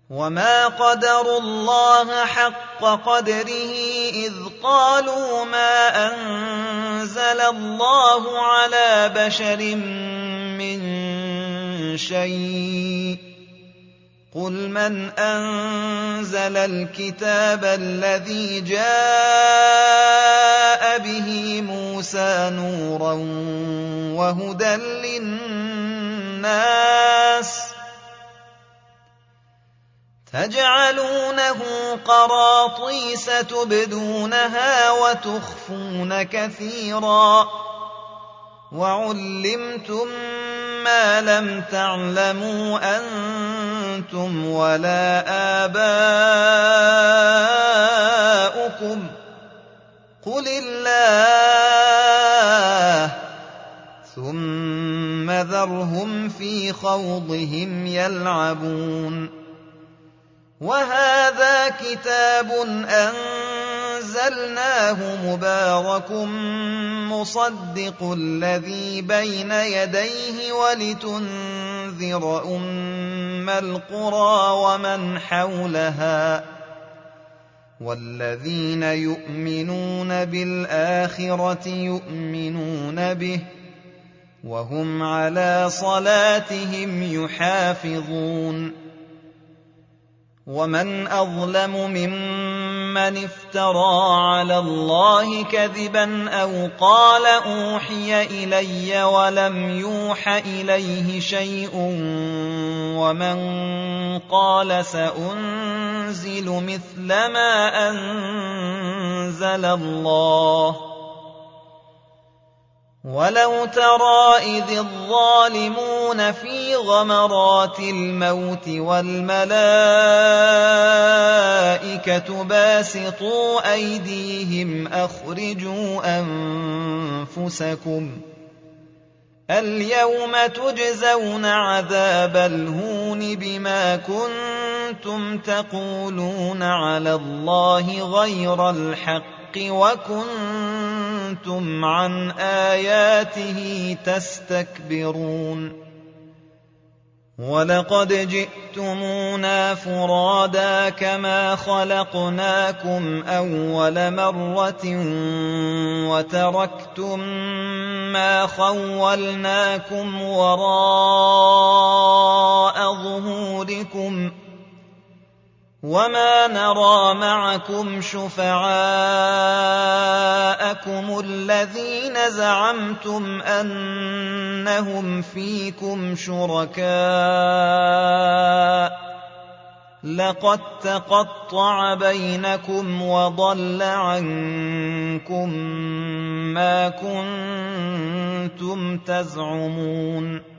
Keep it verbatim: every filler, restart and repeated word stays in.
وما قدروا الله حق قدره إذ قالوا ما أنزل الله على بشر من شيء قل من أنزل الكتاب الذي جاء به موسى نورا وهدى للناس تجعلونه قراطيس تبدونها وتخفون كثيرا وعلمتم ما لم تعلموا أنتم ولا آباؤكم قل الله ثم ذرهم في خوضهم يلعبون وهذا كتاب أنزلناه مبارك مصدق الذي بين يديه ولتنذر أم القرى ومن حولها والذين يؤمنون بالآخرة يؤمنون به وهم على صلاتهم يحافظون ومن أظلم ممن افترى على الله كذبا أو قال أوحي إلي ولم يوح إليه شيء ومن قال سأنزل مثل ما أنزل الله ولو ترى إذ الظالمون في غمرات الموت والملائكة باسطوا أيديهم أخرجوا أنفسكم اليوم تجزون عذاب الهون بما كنتم تقولون على الله غير الحق وكنتم عن آياته تستكبرون ولقد جئتمونا فرادا كما خلقناكم أول مرة وتركتم ما خولناكم وراء ظهوركم وما نرى معكم شفعاءكم الذين زعمتم أنهم فيكم شركاء لقد تقطع بينكم وضل عنكم ما كنتم تزعمون